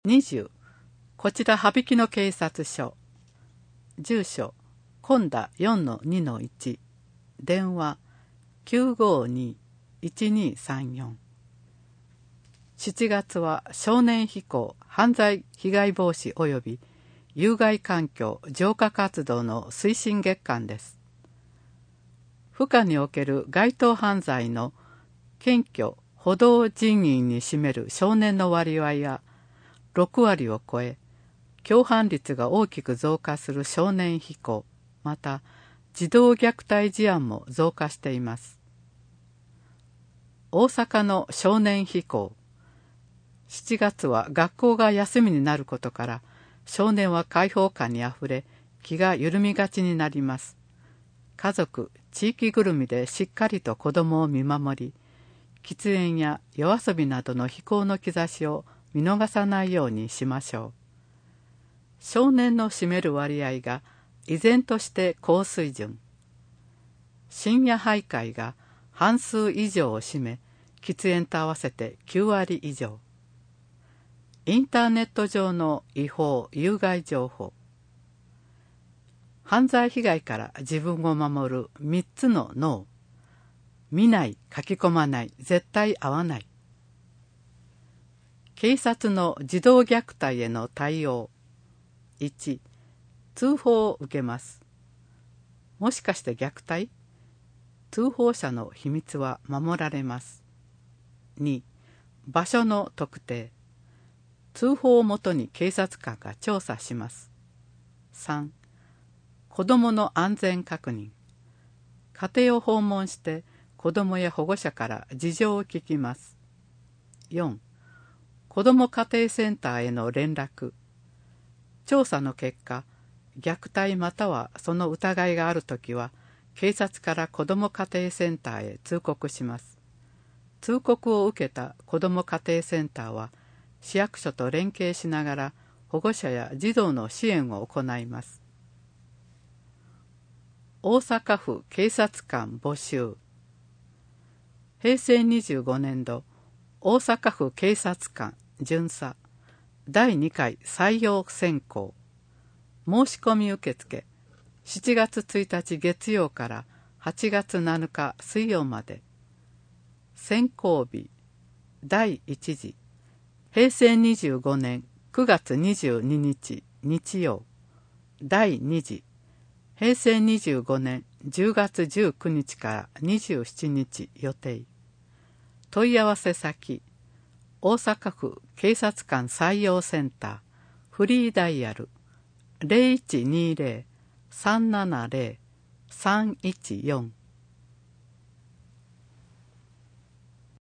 20、こちら羽曳野警察署。住所、今田 4-2-1。電話、952-1234。7月は少年非行犯罪被害防止及び有害環境浄化活動の推進月間です。府下における該当犯罪の検挙・補導人員に占める少年の割合や6割を超え、共犯率が大きく増加する少年非行、また児童虐待事案も増加しています。大阪の少年非行。7月は学校が休みになることから、少年は解放感にあふれ、気が緩みがちになります。家族、地域ぐるみでしっかりと子供を見守り、喫煙や夜遊びなどの非行の兆しを見逃さないようにしましょう。少年の占める割合が依然として高水準。深夜徘徊が半数以上を占め、喫煙と合わせて9割以上。インターネット上の違法・有害情報。犯罪被害から自分を守る3つのノー。見ない、書き込まない、絶対会わない。警察の児童虐待への対応。1、通報を受けます。もしかして虐待？通報者の秘密は守られます。2、場所の特定。通報をもとに警察官が調査します。3、子どもの安全確認。家庭を訪問して子どもや保護者から事情を聞きます。4、子ども家庭センターへの連絡。調査の結果、虐待またはその疑いがあるときは、警察から子ども家庭センターへ通告します。通告を受けた子ども家庭センターは、市役所と連携しながら保護者や児童の支援を行います。大阪府警察官募集。平成25年度大阪府警察官巡査第2回採用選考。申し込み受付7月1日月曜から8月7日水曜まで。選考日第1次平成25年9月22日日曜。第2次平成25年10月19日から27日予定。問い合わせ先大阪府警察官採用センターフリーダイヤル 0120-370-314